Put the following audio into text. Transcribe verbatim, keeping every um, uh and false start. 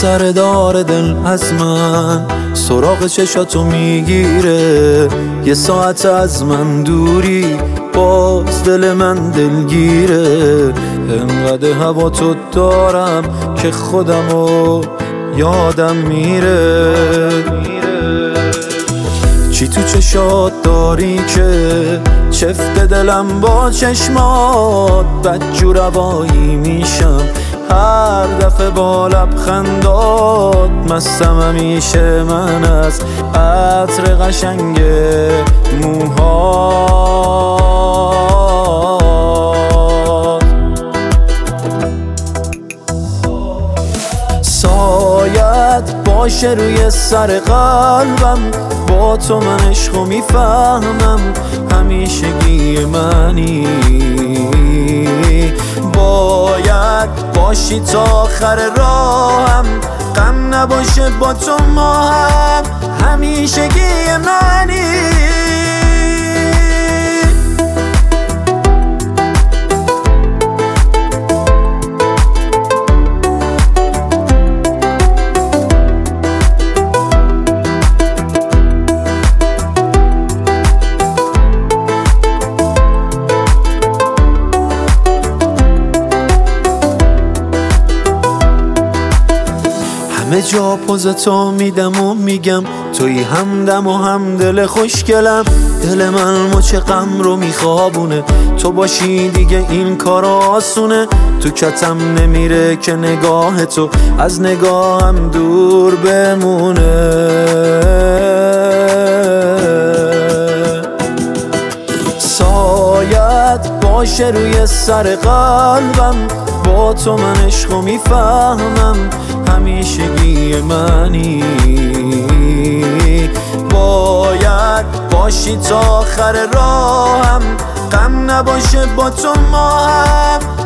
سر دار دل از من سراغ چشاتو میگیره، یه ساعت از من دوری باز دل من دلگیره. انقدر هوا تو دارم که خودمو یادم میره. چی تو چشات داری که چفت دلم با چشمات بدجو روایی میشم هر دفعه با لبخندات. مستم همیشه من از عطر قشنگ موهات. سایت باشه روی سر قلبم، با تو من عشقو میفهمم، همیشگی منی. باید باشی تا آخر راهم، غم نباشه با تو ما هم، همیشگی منی. همه جا پوز تو میدم و میگم توی همدم و هم دل خوشگلم. دل من مچ غم رو میخوابونه، تو باشی دیگه این کار آسونه. تو کتم نمیره که نگاه تو از نگاهم دور بمونه. سایت باشه روی سر قلبم، با تو من عشقو میفهمم، همیشگی منی. باید باشی تا آخر راهم، غم نباشه با تو ما هم،